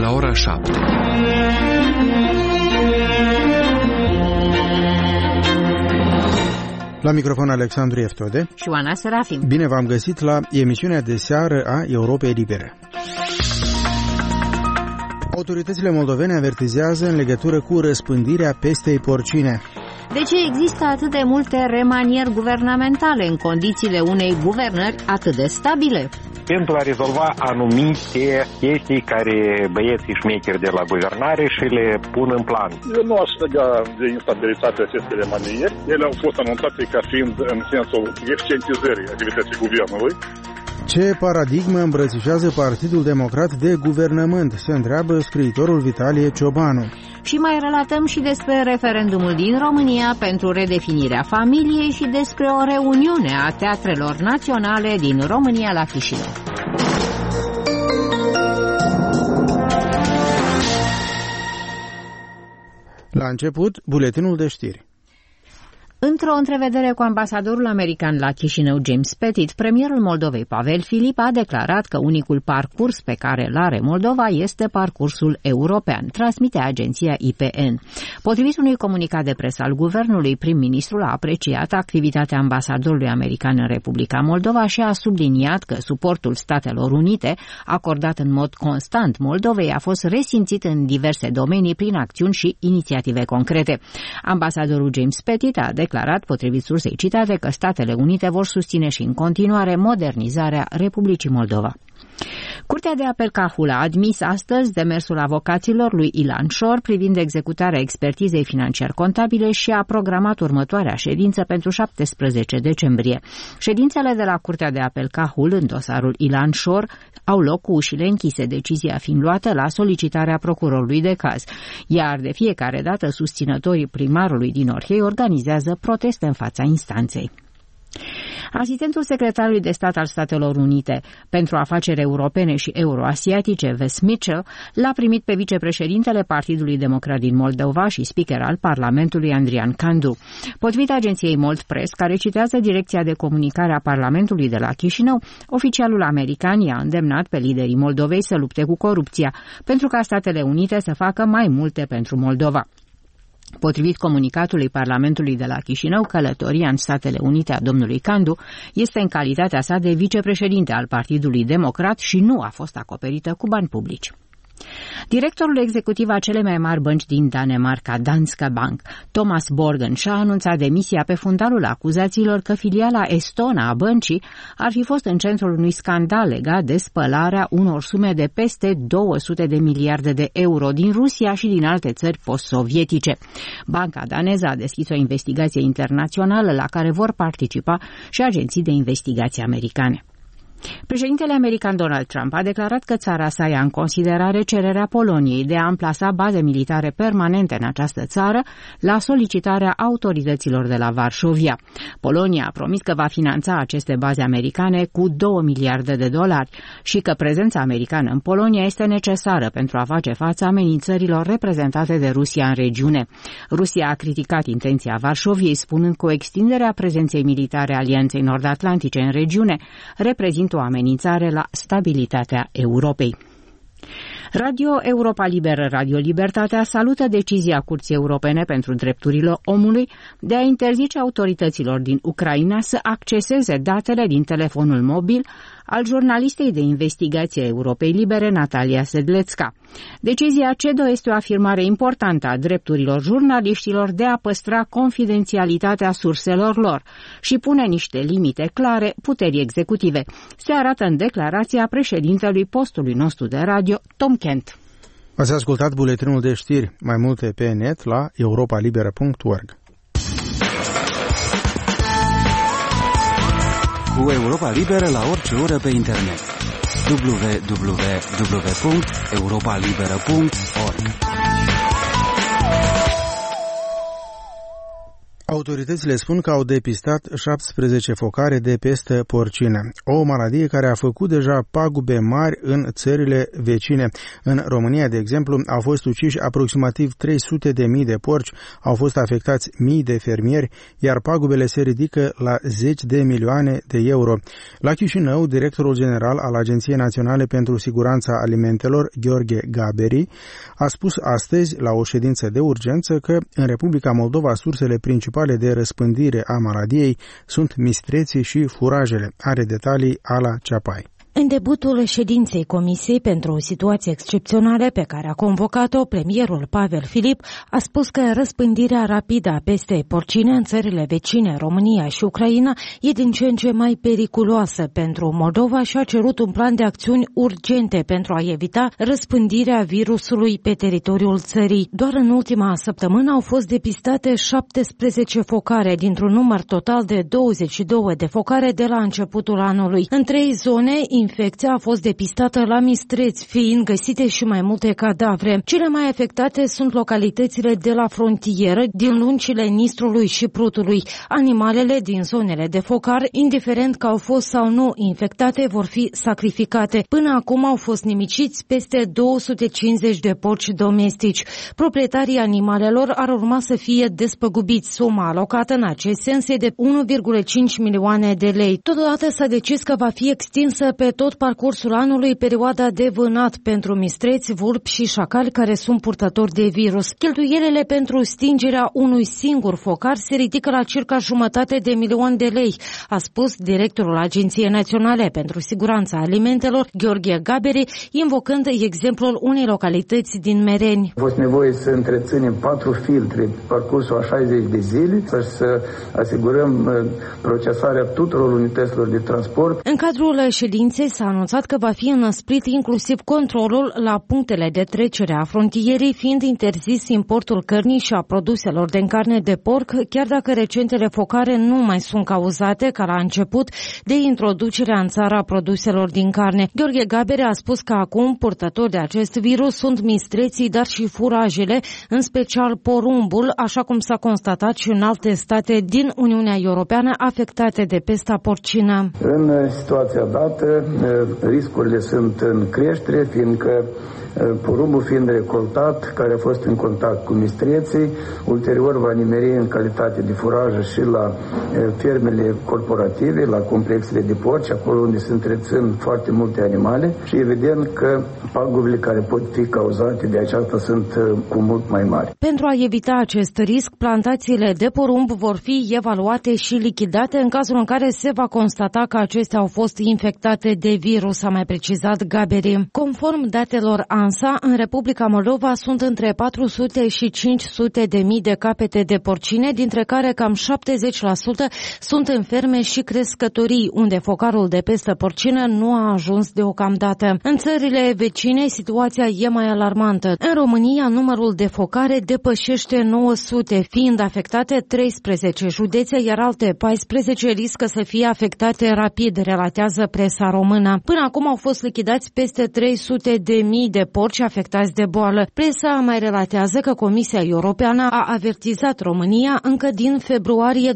la ora 7. La microfon Alexandru Eftode și Oana Serafim. Bine v-am găsit la emisiunea de seară a Europei Libere. Autoritățile moldovene avertizează în legătură cu răspândirea pestei porcine. De ce există atât de multe remanieri guvernamentale în condițiile unei guvernări atât de stabile? Pentru a rezolva anumite chestii care băieții șmecheri de la guvernare și le pun în plan. Eu nu aș lega de instabilitatea acestei remanieri. Ele au fost anunțate ca fiind în sensul eficientizării activității guvernului. Ce paradigmă îmbrățișează Partidul Democrat de guvernământ, se întreabă scriitorul Vitalie Ciobanu. Și mai relatăm și despre referendumul din România pentru redefinirea familiei și despre o reuniune a teatrelor naționale din România la Chișinău. La început, buletinul de știri. Într-o întrevedere cu ambasadorul american la Chișinău, James Pettit, premierul Moldovei, Pavel Filip, a declarat că unicul parcurs pe care îl are Moldova este parcursul european, transmite agenția IPN. Potrivit unui comunicat de presă al guvernului, prim-ministrul a apreciat activitatea ambasadorului american în Republica Moldova și a subliniat că suportul Statelor Unite, acordat în mod constant Moldovei, a fost resimțit în diverse domenii prin acțiuni și inițiative concrete. Ambasadorul James Pettit a declarat, potrivit sursei citate, că Statele Unite vor susține și în continuare modernizarea Republicii Moldova. Curtea de apel Cahul a admis astăzi demersul avocaților lui Ilan Șor privind executarea expertizei financiar-contabile și a programat următoarea ședință pentru 17 decembrie. Ședințele de la Curtea de apel Cahul în dosarul Ilan Șor au loc cu ușile închise, decizia fiind luată la solicitarea procurorului de caz, iar de fiecare dată susținătorii primarului din Orhei organizează proteste în fața instanței. Asistentul secretarului de stat al Statelor Unite pentru afaceri europene și euroasiatice, Wes Mitchell, l-a primit pe vicepreședintele Partidului Democrat din Moldova și speaker al Parlamentului, Andrian Candu. Potrivit agenției Mold Press, care citează direcția de comunicare a Parlamentului de la Chișinău, oficialul american i-a îndemnat pe liderii Moldovei să lupte cu corupția, pentru ca Statele Unite să facă mai multe pentru Moldova. Potrivit comunicatului Parlamentului de la Chișinău, călătoria în Statele Unite a domnului Candu este în calitatea sa de vicepreședinte al Partidului Democrat și nu a fost acoperită cu bani publici. Directorul executiv a celei mai mari bănci din Danemarca, Danske Bank, Thomas Borgen, și-a anunțat demisia pe fundalul acuzațiilor că filiala estonă a băncii ar fi fost în centrul unui scandal legat de spălarea unor sume de peste 200 de miliarde de euro din Rusia și din alte țări post-sovietice. Banca daneză a deschis o investigație internațională la care vor participa și agenții de investigație americane. Președintele american Donald Trump a declarat că țara sa ia în considerare cererea Poloniei de a amplasa baze militare permanente în această țară la solicitarea autorităților de la Varșovia. Polonia a promis că va finanța aceste baze americane cu $2 miliarde și că prezența americană în Polonia este necesară pentru a face față amenințărilor reprezentate de Rusia în regiune. Rusia a criticat intenția Varșoviei, spunând că o extindere a prezenței militare a Alianței Nord-Atlantice în regiune reprezintă o amenințare la stabilitatea Europei. Radio Europa Liberă, Radio Libertatea salută decizia Curții Europene pentru Drepturile Omului de a interzice autorităților din Ucraina să acceseze datele din telefonul mobil al jurnalistei de investigație a Europei Libere, Natalia Sedlecka. Decizia CEDO este o afirmare importantă a drepturilor jurnaliștilor de a păstra confidențialitatea surselor lor și pune niște limite clare puterii executive. Se arată în declarația președintelui postului nostru de radio, Tom Kent. Ați ascultat buletinul de știri, mai multe pe net la europalibera.org. Cu Europa Liberă la orice oră pe internet. www.europalibera.org. Autoritățile spun că au depistat 17 focare de pestă porcină, o maladie care a făcut deja pagube mari în țările vecine. În România, de exemplu, au fost uciși aproximativ 300.000 de porci, au fost afectați mii de fermieri, iar pagubele se ridică la 10 de milioane de euro. La Chișinău, directorul general al Agenției Naționale pentru Siguranța Alimentelor, Gheorghe Gaberi, a spus astăzi, la o ședință de urgență, că în Republica Moldova sursele principale de răspândire a maladiei sunt mistreții și furajele. Are detalii Ala Ceapai. În debutul ședinței Comisiei pentru situații excepționale pe care a convocat-o, premierul Pavel Filip a spus că răspândirea rapidă a pestei porcine în țările vecine, România și Ucraina, e din ce în ce mai periculoasă pentru Moldova și a cerut un plan de acțiuni urgente pentru a evita răspândirea virusului pe teritoriul țării. Doar în ultima săptămână au fost depistate 17 focare dintr-un număr total de 22 de focare de la începutul anului. În 3 zone, infecția a fost depistată la mistreți, fiind găsite și mai multe cadavre. Cele mai afectate sunt localitățile de la frontieră, din lungile Nistrului și Prutului. Animalele din zonele de focar, indiferent că au fost sau nu infectate, vor fi sacrificate. Până acum au fost nimiciți peste 250 de porci domestici. Proprietarii animalelor ar urma să fie despăgubiți. Suma alocată în acest sens e de 1,5 milioane de lei. Totodată s-a decis că va fi extinsă pe tot parcursul anului perioada de vânat pentru mistreți, vulpi și șacali care sunt purtători de virus. Cheltuielile pentru stingerea unui singur focar se ridică la circa 500 de milioane de lei, a spus directorul Agenției Naționale pentru Siguranța Alimentelor, Gheorghe Gaberi, invocând exemplul unei localități din Mereni. A fost nevoie să întreținem 4 filtre pe parcursul a 60 de zile, să asigurăm procesarea tuturor unităților de transport. În cadrul ședinței s-a anunțat că va fi înăsprit inclusiv controlul la punctele de trecere a frontierei, fiind interzis importul cărnii și a produselor de carne de porc, chiar dacă recentele focare nu mai sunt cauzate, ca la început, de introducerea în țară a produselor din carne. Gheorghe Gaberi a spus că acum purtători de acest virus sunt mistreții, dar și furajele, în special porumbul, așa cum s-a constatat și în alte state din Uniunea Europeană afectate de pesta porcină. În situația dată, riscurile sunt în creștere, fiindcă porumbul fiind recoltat, care a fost în contact cu mistreții, ulterior va nimeri în calitate de furajă și la fermele corporative, la complexele de porci, acolo unde se întrețin foarte multe animale și evident că pagubele care pot fi cauzate de aceasta sunt cu mult mai mari. Pentru a evita acest risc, plantațiile de porumb vor fi evaluate și lichidate în cazul în care se va constata că acestea au fost infectate de virus, a mai precizat Gaberi. Conform datelor ANSA, în Republica Moldova sunt între 400 și 500 de mii de capete de porcine, dintre care cam 70% sunt în ferme și crescătorii, unde focarul de pestă porcină nu a ajuns deocamdată. În țările vecine, situația e mai alarmantă. În România, numărul de focare depășește 900, fiind afectate 13 județe, iar alte 14 riscă să fie afectate rapid, relatează presa română. Până acum au fost lichidați peste 300 de mii de porci afectați de boală. Presa mai relatează că Comisia Europeană a avertizat România încă din februarie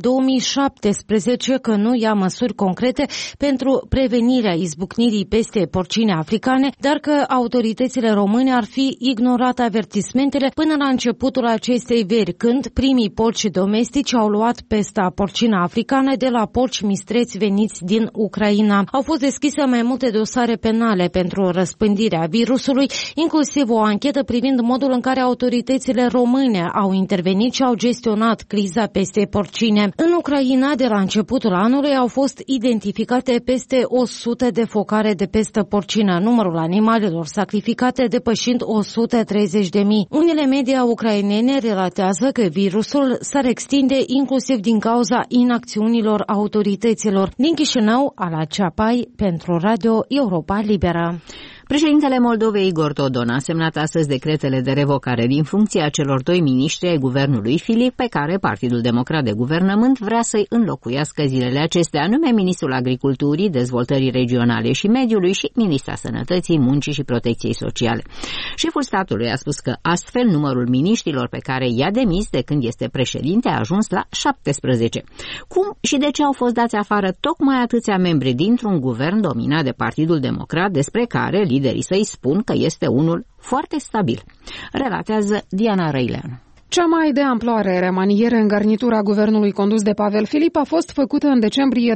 2017 că nu ia măsuri concrete pentru prevenirea izbucnirii pestei porcine africane, dar că autoritățile române ar fi ignorat avertismentele până la începutul acestei veri, când primii porci domestici au luat pesta porcină africană de la porci mistreți veniți din Ucraina. Au fost deschise mai multe dosare penale pentru răspândirea virusului, inclusiv o anchetă privind modul în care autoritățile române au intervenit și au gestionat criza pestei porcine. În Ucraina, de la începutul anului, au fost identificate peste 100 de focare de pestă porcină, numărul animalelor sacrificate depășind 130.000. Unele media ucrainene relatează că virusul s-ar extinde inclusiv din cauza inacțiunilor autorităților. Din Chișinău, Ala Ceapai, pentru Radio Europa Liberă. Președintele Moldovei, Igor Dodon, a semnat astăzi decretele de revocare din funcție a celor 2 miniștri ai guvernului Filip, pe care Partidul Democrat de Guvernământ vrea să-i înlocuiască zilele acestea, anume ministrul Agriculturii, Dezvoltării Regionale și Mediului și ministra Sănătății, Muncii și Protecției Sociale. Șeful statului a spus că astfel numărul miniștrilor pe care i-a demis de când este președinte a ajuns la 17. Cum și de ce au fost dați afară tocmai atâția membri dintr-un guvern dominat de Partidul Democrat, despre care liderii săi spun că este unul foarte stabil? Relatează Diana Răileanu. Cea mai de amploare remaniere în garnitura guvernului condus de Pavel Filip a fost făcută în decembrie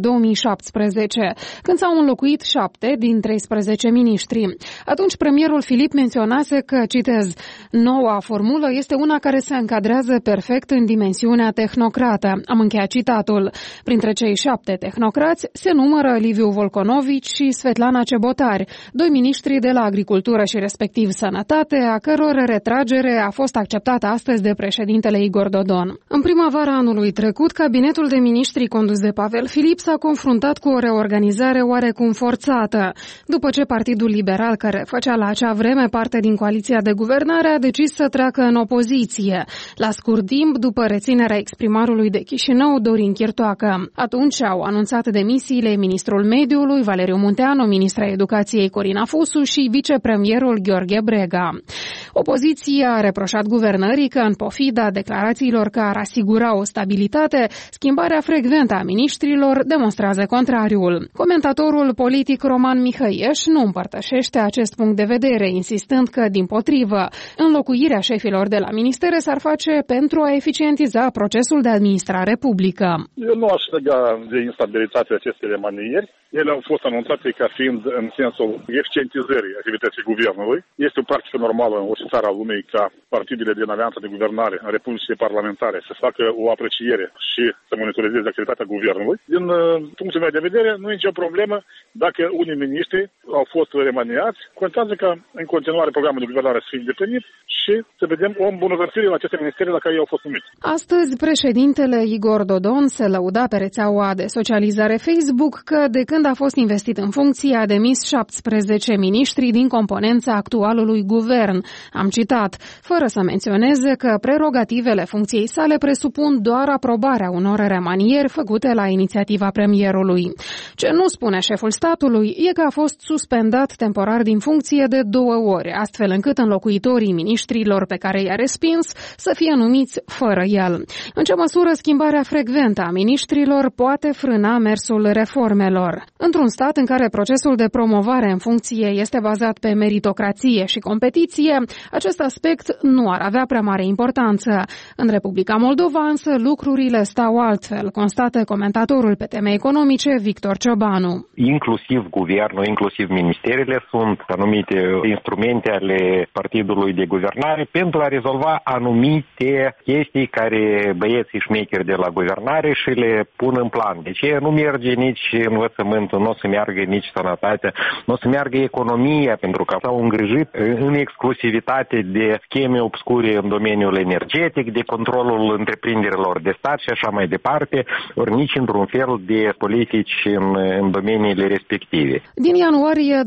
2017, când s-au înlocuit 7 din 13 miniștri. Atunci premierul Filip menționase că, citez, noua formulă este una care se încadrează perfect în dimensiunea tehnocrată. Am încheiat citatul. Printre cei 7 tehnocrați se numără Liviu Volconovici și Svetlana Cebotari, 2 miniștri de la agricultură și respectiv sănătate, a căror retragere a fost acceptată astăzi de președintele Igor Dodon. În primăvara anului trecut, cabinetul de miniștri condus de Pavel Filip s-a confruntat cu o reorganizare oarecum forțată, după ce Partidul Liberal, care făcea la acea vreme parte din coaliția de guvernare, a decis să treacă în opoziție, la scurt timp după reținerea exprimarului de Chișinău, Dorin Chirtoacă. Atunci au anunțat demisiile ministrul Mediului, Valeriu Munteanu, ministra Educației, Corina Fusu și vicepremierul Gheorghe Brega. Opoziția a reproșat guvernării că, în pofida declarațiilor că ar asigura o stabilitate, schimbarea frecventă a miniștrilor demonstrează contrariul. Comentatorul politic Roman Mihăieș nu împărtășește acest punct de vedere, insistând că, dimpotrivă, înlocuirea șefilor de la ministere s-ar face pentru a eficientiza procesul de administrare publică. Eu nu aș lega de instabilitatea acestei remanieri. Ele au fost anunțate ca fiind în sensul eficientizării activității guvernului. Este o practică normală în orice țară a lumii ca partidele din alianța de guvernare în republicile parlamentare să facă o apreciere și să monitorizeze activitatea guvernului. Din punctul meu de vedere, nu e nicio problemă dacă unii miniștri au fost remaniați. Contează ca în continuare programul de guvernare să fie îndeplinit și să vedem o îmbunătățire la aceste ministere la care ei au fost numiți. Astăzi, președintele Igor Dodon se lăuda pe rețeaua de socializare Facebook că de când a fost investit în funcție a demis 17 miniștri din componența actualului guvern. Am citat, fără să menționeze că prerogativele funcției sale presupun doar aprobarea unor remanieri făcute la inițiativa premierului. Ce nu spune șeful statului e că a fost suspendat temporar din funcție de 2 ori, astfel încât înlocuitorii miniștrilor pe care i-a respins să fie numiți fără el. În ce măsură schimbarea frecventă a miniștrilor poate frâna mersul reformelor? Într-un stat în care procesul de promovare în funcție este bazat pe meritocrație și competiție, acest aspect nu ar avea prea mare importanță. În Republica Moldova însă lucrurile stau altfel, constată comentatorul pe teme economice Victor Ciobanu. Inclusiv guvernul, inclusiv ministerele sunt anumite instrumente ale partidului de guvernare pentru a rezolva anumite chestii care băieții șmecheri de la guvernare și le pun în plan. Deci nu merge nici învățământul, nu o să meargă nici sănătatea, nu o să meargă economia, pentru că s-au îngrijit în exclusivitate de scheme obscure în domeniul energetic, de controlul întreprinderilor de stat și așa mai departe, ori nici într-un fel de politici în domeniile respective. Din ianuarie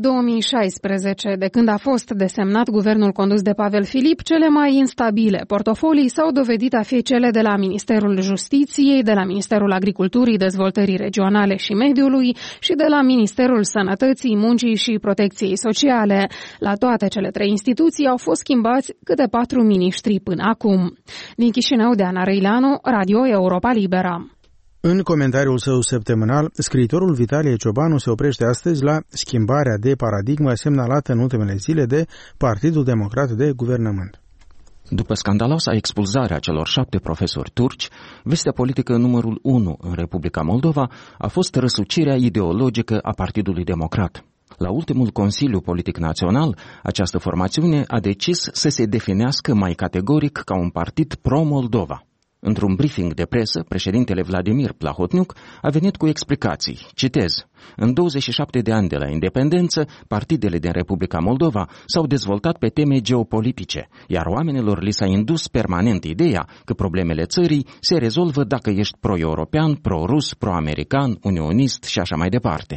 2016, de când a fost desemnat guvernul condus de Pavel Filip, cele mai instabile portofolii s-au dovedit a fi cele de la Ministerul Justiției, de la Ministerul Agriculturii, Dezvoltării Regionale și Mediului și de la Ministerul Sănătății, Muncii și Protecției Sociale. La toate cele 3 instituții au fost schimbați câte 4 miniștri până acum. Din Chișinău, Diana Răileanu, Radio Europa Liberă. În comentariul său săptămânal, scriitorul Vitalie Ciobanu se oprește astăzi la schimbarea de paradigmă semnalată în ultimele zile de Partidul Democrat de Guvernământ. După scandaloasa expulzare a celor 7 profesori turci, vestea politică numărul 1 în Republica Moldova a fost răsucirea ideologică a Partidului Democrat. La ultimul Consiliu Politic Național, această formațiune a decis să se definească mai categoric ca un partid pro-Moldova. Într-un briefing de presă, președintele Vladimir Plahotniuc a venit cu explicații. Citez: în 27 de ani de la independență, partidele din Republica Moldova s-au dezvoltat pe teme geopolitice, iar oamenilor li s-a indus permanent ideea că problemele țării se rezolvă dacă ești pro-european, pro-rus, pro-american, unionist și așa mai departe.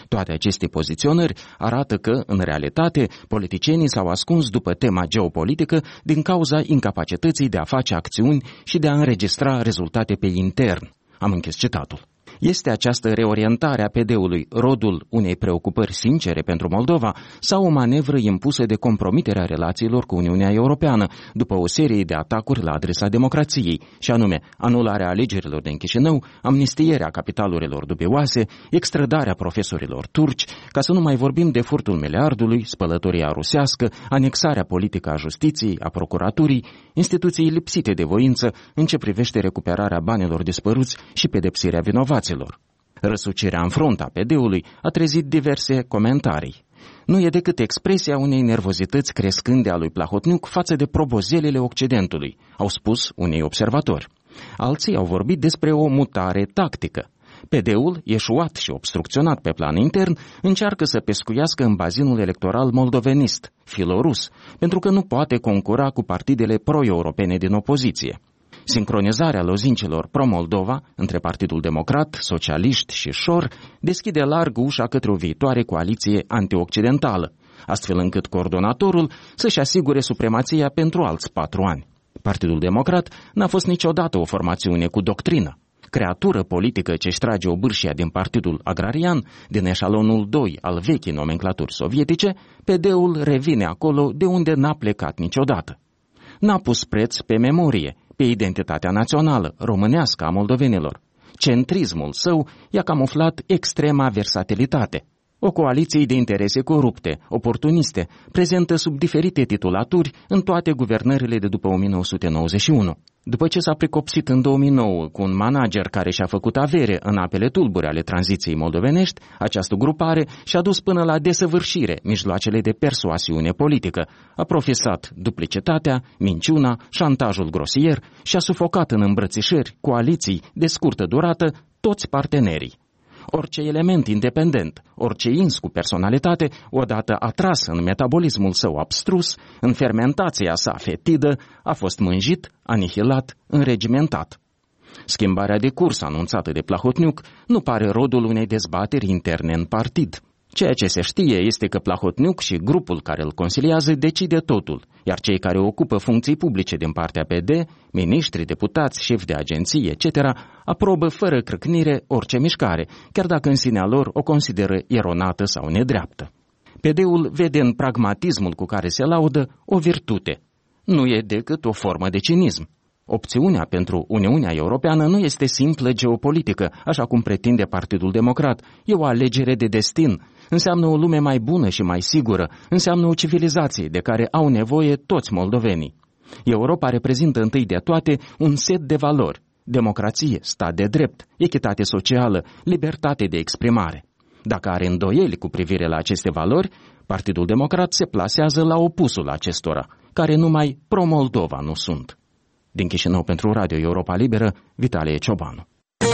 Toate aceste poziționări arată că, în realitate, politicienii s-au ascuns după tema geopolitică din cauza incapacității de a face acțiuni și de a înregistra rezultate pe intern. Am închis citatul. Este această reorientare a PD-ului rodul unei preocupări sincere pentru Moldova sau o manevră impusă de compromiterea relațiilor cu Uniunea Europeană după o serie de atacuri la adresa democrației, și anume anularea alegerilor din Chișinău, amnistierea capitalurilor dubioase, extradarea profesorilor turci, ca să nu mai vorbim de furtul miliardului, spălătoria rusească, anexarea politică a justiției, a procuraturii, instituții lipsite de voință în ce privește recuperarea banilor dispăruți și pedepsirea vinovaților. Răsucirea în frunte a PD-ului a trezit diverse comentarii. Nu e decât expresia unei nervozități crescânde a lui Plahotniuc față de probozelele Occidentului, au spus unii observatori. Alții au vorbit despre o mutare tactică. PD-ul, eșuat și obstrucționat pe plan intern, încearcă să pescuiască în bazinul electoral moldovenist, filorus, pentru că nu poate concura cu partidele pro-europene din opoziție. Sincronizarea lozincelor pro-Moldova între Partidul Democrat, Socialiști și Șor deschide larg ușa către o viitoare coaliție antioccidentală, astfel încât coordonatorul să-și asigure supremația pentru alți 4 ani. Partidul Democrat n-a fost niciodată o formațiune cu doctrină. Creatură politică ce-și trage o bârșie din Partidul Agrarian, din eșalonul 2 al vechii nomenclaturi sovietice, PD-ul revine acolo de unde n-a plecat niciodată. N-a pus preț pe memorie, pe identitatea națională, românească a moldovenilor. Centrismul său i-a camuflat extrema versatilitate. O coaliție de interese corupte, oportuniste, prezentă sub diferite titulaturi în toate guvernările de după 1991. După ce s-a precopsit în 2009 cu un manager care și-a făcut avere în apele tulbure ale tranziției moldovenești, această grupare și-a dus până la desăvârșire mijloacele de persoasiune politică, a profesat duplicitatea, minciuna, șantajul grosier și a sufocat în îmbrățișări, coaliții de scurtă durată toți partenerii. Orice element independent, orice ins cu personalitate, odată atras în metabolismul său abstrus, în fermentația sa fetidă, a fost mânjit, anihilat, înregimentat. Schimbarea de curs anunțată de Plahotniuc nu pare rodul unei dezbateri interne în partid. Ceea ce se știe este că Plahotniuc și grupul care îl consiliază decide totul, iar cei care ocupă funcții publice din partea PD, miniștri, deputați, șefi de agenții, etc., aprobă fără crâcnire orice mișcare, chiar dacă în sinea lor o consideră eronată sau nedreaptă. PD-ul vede în pragmatismul cu care se laudă o virtute. Nu e decât o formă de cinism. Opțiunea pentru Uniunea Europeană nu este simplă geopolitică, așa cum pretinde Partidul Democrat. E o alegere de destin. Înseamnă o lume mai bună și mai sigură. Înseamnă o civilizație de care au nevoie toți moldovenii. Europa reprezintă întâi de toate un set de valori. Democrație, stat de drept, echitate socială, libertate de exprimare. Dacă are îndoieli cu privire la aceste valori, Partidul Democrat se plasează la opusul acestora, care numai pro-Moldova nu sunt. Din Chișinău pentru Radio Europa Liberă, Vitalie Ciobanu.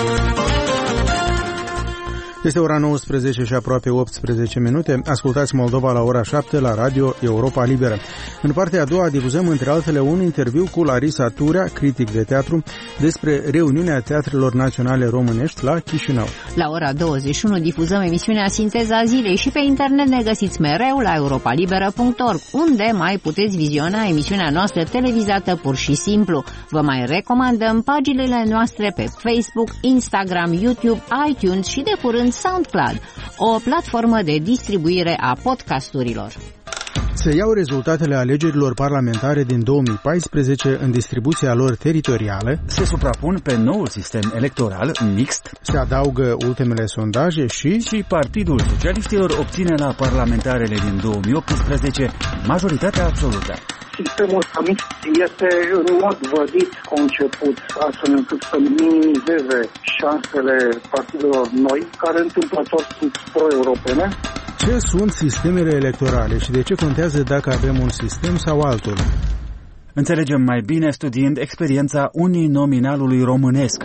Este ora 19 și aproape 18 minute. Ascultați Moldova la ora 7 la Radio Europa Liberă. În partea a doua difuzăm între altele un interviu cu Larisa Turea, critic de teatru, despre reuniunea teatrelor naționale românești la Chișinău. La ora 21 difuzăm emisiunea Sinteza Zilei și pe internet ne găsiți mereu la europalibera.org, unde mai puteți viziona emisiunea noastră televizată pur și simplu. Vă mai recomandăm paginile noastre pe Facebook, Instagram, YouTube, iTunes și de curând SoundCloud, o platformă de distribuire a podcasturilor. Se iau rezultatele alegerilor parlamentare din 2014 în distribuția lor teritorială. Se suprapun pe noul sistem electoral mixt. Se adaugă ultimele sondaje și Partidul Socialiștilor obține la parlamentarele din 2018 majoritatea absolută. Sistemul mixt este în mod vădit conceput astfel încât să minimizeze șansele partidelor noi, care întâmplător sunt pro-europene. Ce sunt sistemele electorale și de ce contează dacă avem un sistem sau altul? Înțelegem mai bine studiind experiența uninominalului românesc.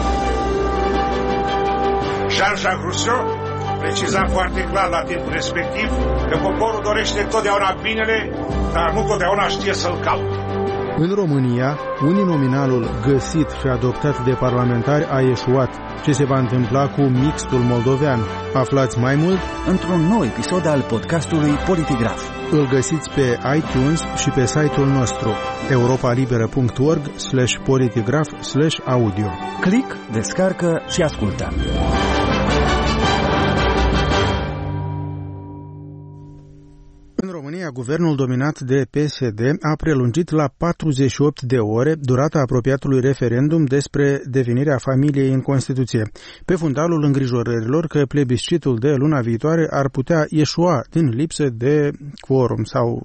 Jean-Jacques Rousseau preciza foarte clar la timpul respectiv că poporul dorește totdeauna binele, dar nu totdeauna știe să-l caute. În România, uninominalul găsit și adoptat de parlamentari a eșuat. Ce se va întâmpla cu mixtul moldovean? Aflați mai mult într-un nou episod al podcastului Politigraf. Îl găsiți pe iTunes și pe site-ul nostru europalibera.org/politigraf/audio. Click, descarcă și ascultă. În România, guvernul dominat de PSD a prelungit la 48 de ore durata apropiatului referendum despre definirea familiei în Constituție, pe fundalul îngrijorărilor că plebiscitul de luna viitoare ar putea eșua din lipsă de quorum sau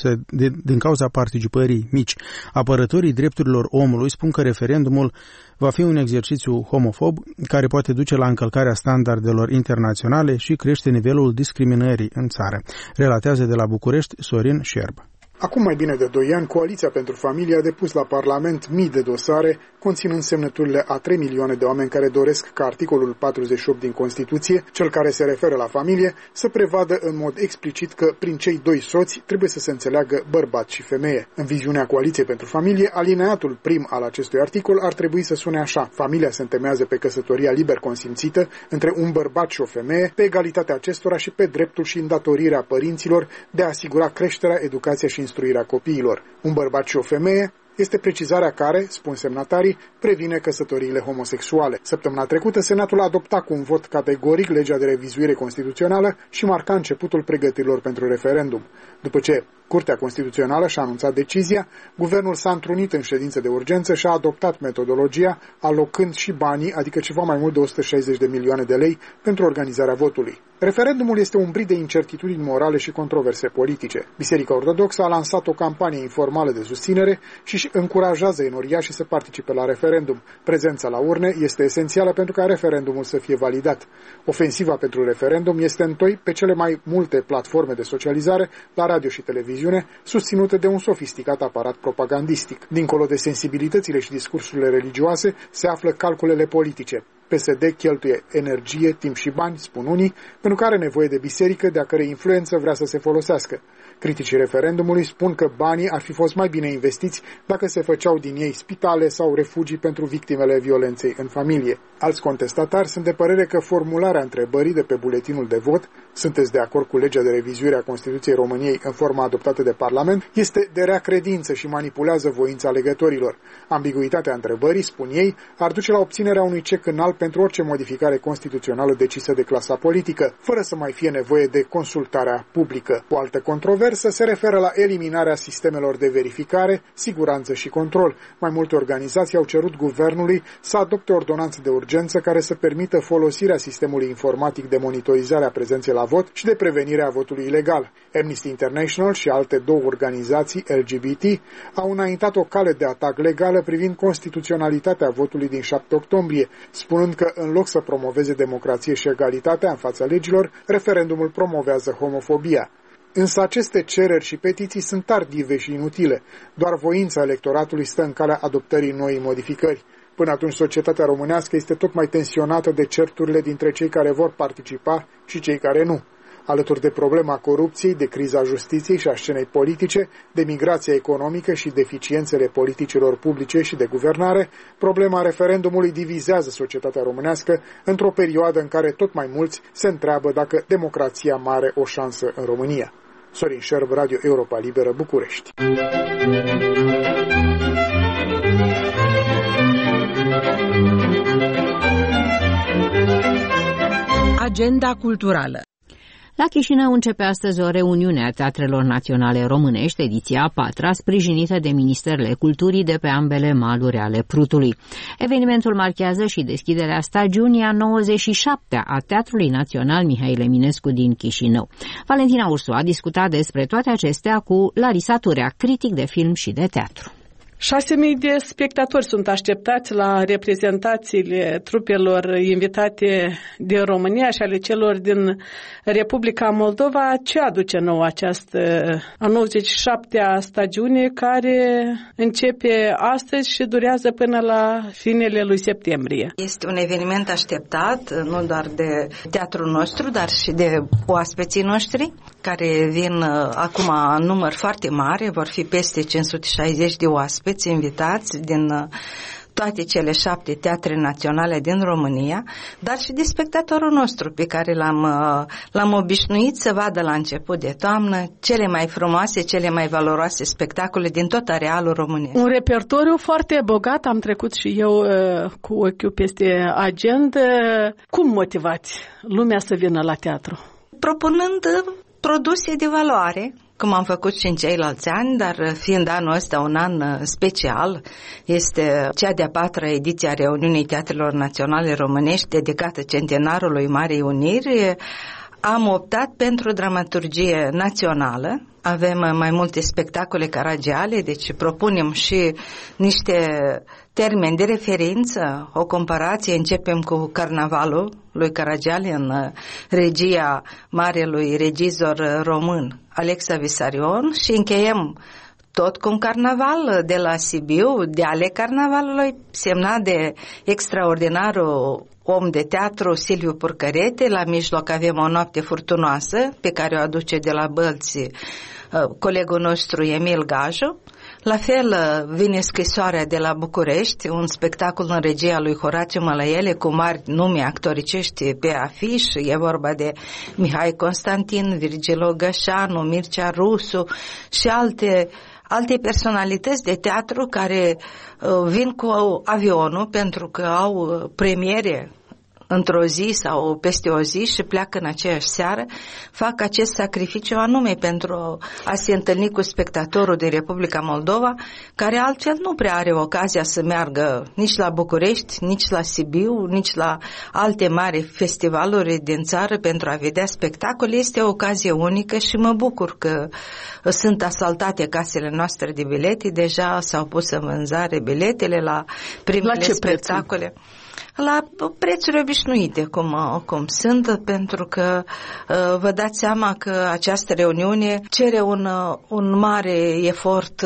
din cauza participării mici. Apărătorii drepturilor omului spun că referendumul va fi un exercițiu homofob care poate duce la încălcarea standardelor internaționale și crește nivelul discriminării în țară, relatează de la București Sorin Șerb. Acum mai bine de 2 ani, Coaliția pentru Familie a depus la Parlament mii de dosare, conținând semnăturile a 3 milioane de oameni care doresc ca articolul 48 din Constituție, cel care se referă la familie, să prevadă în mod explicit că prin cei 2 soți trebuie să se înțeleagă bărbat și femeie. În viziunea Coaliției pentru Familie, alineatul prim al acestui articol ar trebui să sune așa: familia se întemeiază pe căsătoria liber consimțită între un bărbat și o femeie, pe egalitatea acestora și pe dreptul și îndatorirea părinților de a asigura creșterea, educația și instruirea copiilor. Un bărbat și o femeie este precizarea care, spun semnatarii, previne căsătoriile homosexuale. Săptămâna trecută, Senatul a adoptat cu un vot categoric legea de revizuire constituțională și marca începutul pregătirilor pentru referendum. După ce Curtea Constituțională și-a anunțat decizia, guvernul s-a întrunit în ședință de urgență și a adoptat metodologia, alocând și banii, adică ceva mai mult de 160 de milioane de lei, pentru organizarea votului. Referendumul este umbrit de incertitudini morale și controverse politice. Biserica Ortodoxă a lansat o campanie informală de susținere și își încurajează enoriașii să participe la referendum. Prezența la urne este esențială pentru ca referendumul să fie validat. Ofensiva pentru referendum este întoi pe cele mai multe platforme de socializare, la radio și televiziune, susținută de un sofisticat aparat propagandistic. Dincolo de sensibilitățile și discursurile religioase, se află calculele politice. PSD cheltuie energie, timp și bani, spun unii, pentru că are nevoie de biserică, de a cărei influență vrea să se folosească. Criticii referendumului spun că banii ar fi fost mai bine investiți dacă se făceau din ei spitale sau refugii pentru victimele violenței în familie. Alți contestatari sunt de părere că formularea întrebării de pe buletinul de vot, sunteți de acord cu legea de revizuire a Constituției României în forma adoptată de Parlament, este de rea credință și manipulează voința alegătorilor. Ambiguitatea întrebării, spun ei, ar duce la obținerea unui cec înalt pentru orice modificare constituțională decisă de clasa politică, fără să mai fie nevoie de consultarea publică. O altă controversă se referă la eliminarea sistemelor de verificare, siguranță și control. Mai multe organizații au cerut guvernului să adopte ordonanțe de urgență care să permită folosirea sistemului informatic de monitorizare a prezenței la vot și de prevenire a votului ilegal. Amnesty International și alte 2 organizații LGBT au înaintat o cale de atac legală privind constituționalitatea votului din 7 octombrie, spunând că în loc să promoveze democrație și egalitatea în fața legilor, referendumul promovează homofobia. Însă aceste cereri și petiții sunt tardive și inutile. Doar voința electoratului stă în calea adoptării noii modificări. Până atunci, societatea românească este tot mai tensionată de certurile dintre cei care vor participa și cei care nu. Alături de problema corupției, de criza justiției și a scenei politice, de migrația economică și deficiențele politicilor publice și de guvernare, problema referendumului divizează societatea românească într-o perioadă în care tot mai mulți se întreabă dacă democrația mai are o șansă în România. Sorin Șerb, Radio Europa Liberă, București. Agenda culturală. La Chișinău începe astăzi o reuniune a Teatrelor Naționale Românești, ediția a 4-a, sprijinită de Ministerele Culturii de pe ambele maluri ale Prutului. Evenimentul marchează și deschiderea stagiunii a 97-a a Teatrului Național Mihail Eminescu din Chișinău. Valentina Ursu a discutat despre toate acestea cu Larisa Turea, critic de film și de teatru. 6.000 de spectatori sunt așteptați la reprezentațiile trupelor invitate din România și ale celor din Republica Moldova. Ce aduce nou această a 97-a stagiune care începe astăzi și durează până la finele lui septembrie? Este un eveniment așteptat nu doar de teatrul nostru, dar și de oaspeții noștri care vin acum în număr foarte mare. Vor fi peste 560 de oaspeți invitați din toate cele 7 teatre naționale din România, dar și de spectatorul nostru pe care l-am obișnuit să vadă la început de toamnă cele mai frumoase, cele mai valoroase spectacole din tot arealul României. Un repertoriu foarte bogat, am trecut și eu cu ochiul peste agenda. Cum motivați lumea să vină la teatru? Propunând produse de valoare, cum am făcut și în ceilalți ani, dar fiind anul ăsta un an special, este cea de-a 4-a ediție a Reuniunii Teatrelor Naționale Românești dedicată centenarului Marei Uniri, am optat pentru dramaturgie națională. Avem mai multe spectacole caragiale, deci propunem și niște termeni de referință, o comparație. Începem cu Carnavalul lui Caragiale în regia marelui regizor român Alexa Vissarion și încheiem tot cu un carnaval de la Sibiu, de ale carnavalului, semnat de extraordinarul om de teatru Silviu Purcărete. La mijloc avem o noapte furtunoasă pe care o aduce de la Bălți colegul nostru Emil Gaju. La fel vine Scrisoarea de la București, un spectacol în regia lui Horațiu Mălăiele cu mari nume actoricești pe afiș. E vorba de Mihai Constantin, Virgil Gășanu, Mircea Rusu și alte personalități de teatru care vin cu avionul pentru că au premiere într-o zi sau peste o zi și pleacă în aceeași seară, fac acest sacrificiu anume pentru a se întâlni cu spectatorul din Republica Moldova, care altfel nu prea are ocazia să meargă nici la București, nici la Sibiu, nici la alte mari festivaluri din țară pentru a vedea spectacole. Este o ocazie unică și mă bucur că sunt asaltate casele noastre de bilete, deja s-au pus în vânzare biletele la primele spectacole. La prețuri obișnuite, cum sunt, pentru că vă dați seama că această reuniune cere un mare efort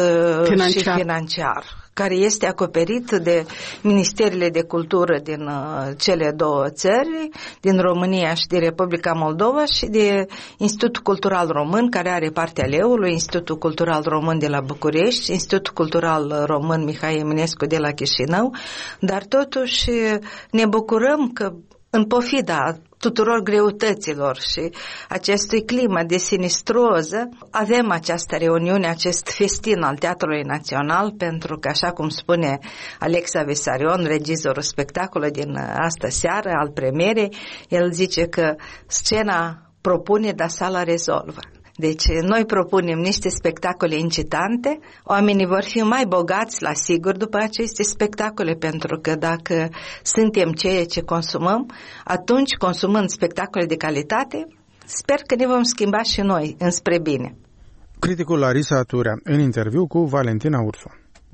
financiar, care este acoperit de Ministerele de Cultură din cele două țări, din România și de Republica Moldova, și de Institutul Cultural Român, care are partea leului, Institutul Cultural Român de la București, Institutul Cultural Român Mihai Eminescu de la Chișinău, dar totuși ne bucurăm că în pofida tuturor greutăților și acestui climat de sinistroză, avem această reuniune, acest festin al Teatrului Național, pentru că, așa cum spune Alexa Vissarion, regizorul spectacolului din astă seară, al premierei, el zice că scena propune, dar sala rezolvă. Deci noi propunem niște spectacole incitante, oamenii vor fi mai bogați, la sigur, după aceste spectacole, pentru că dacă suntem ceea ce consumăm, atunci, consumând spectacole de calitate, sper că ne vom schimba și noi înspre bine. Criticul Larisa Turea, în interviu cu Valentina Ursu.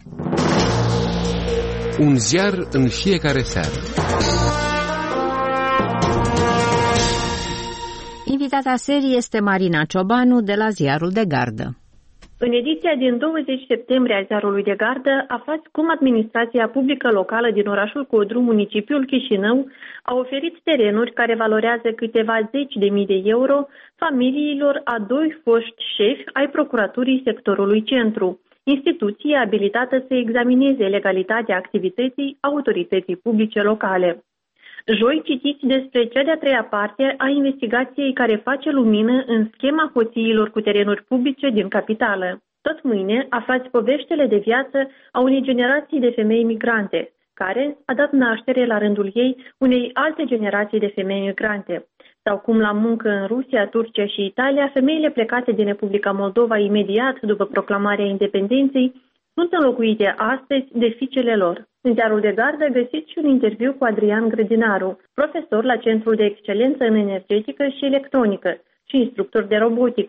Un ziar în fiecare seară. Invitata serii este Marina Ciobanu de la Ziarul de Gardă. În ediția din 20 septembrie a Ziarului de Gardă aflați cum administrația publică locală din orașul Codru, municipiul Chișinău, a oferit terenuri care valorează câteva 10.000 de euro familiilor a 2 foști șefi ai procuraturii sectorului centru, instituție abilitată să examineze legalitatea activității autorității publice locale. Joi citiți despre cea de-a 3-a parte a investigației care face lumină în schema hoțiilor cu terenuri publice din capitală. Tot mâine aflați poveștile de viață a unei generații de femei migrante, care a dat naștere la rândul ei unei alte generații de femei migrante. Sau cum la muncă în Rusia, Turcia și Italia, femeile plecate din Republica Moldova imediat după proclamarea independenței sunt înlocuite astăzi de fiicele lor. În Ziarul de Gardă găsiți și un interviu cu Adrian Grădinaru, profesor la Centrul de Excelență în Energetică și Electronică și instructor de robotică,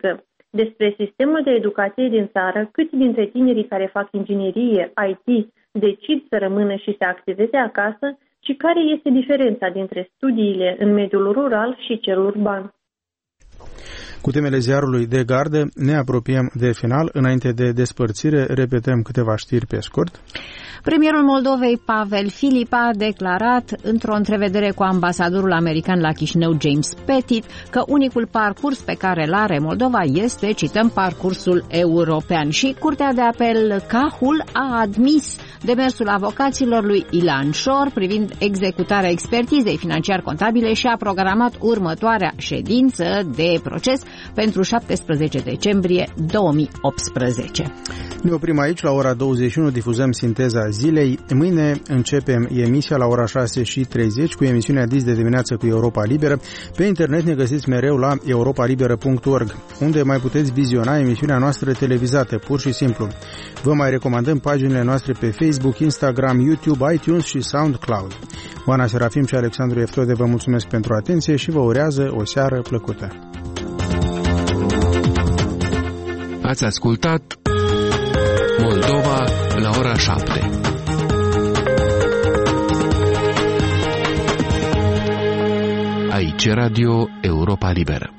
despre sistemul de educație din țară, câți dintre tinerii care fac inginerie, IT, decid să rămână și să activeze acasă și care este diferența dintre studiile în mediul rural și cel urban. Cu temele ziarului de gardă ne apropiem de final. Înainte de despărțire, repetăm câteva știri pe scurt. Premierul Moldovei, Pavel Filipa, a declarat într-o întrevedere cu ambasadorul american la Chișinău, James Pettit, că unicul parcurs pe care îl are Moldova este, cităm, parcursul european. Și Curtea de Apel Cahul a admis demersul avocaților lui Ilan Șor privind executarea expertizei financiar-contabile și a programat următoarea ședință de proces pentru 17 decembrie 2018. Ne oprim aici, la ora 21 difuzăm Sinteza Zilei. Mâine începem emisia la ora 6:30 cu emisiunea Dis de dimineață cu Europa Liberă. Pe internet ne găsiți mereu la europalibera.org, unde mai puteți viziona emisiunea noastră televizată, pur și simplu. Vă mai recomandăm paginile noastre pe Facebook, Instagram, YouTube, iTunes și SoundCloud. Oana Serafim și Alexandru Eftode vă mulțumesc pentru atenție și vă urează o seară plăcută. Ați ascultat Moldova la ora 7. Aici Radio Europa Liberă.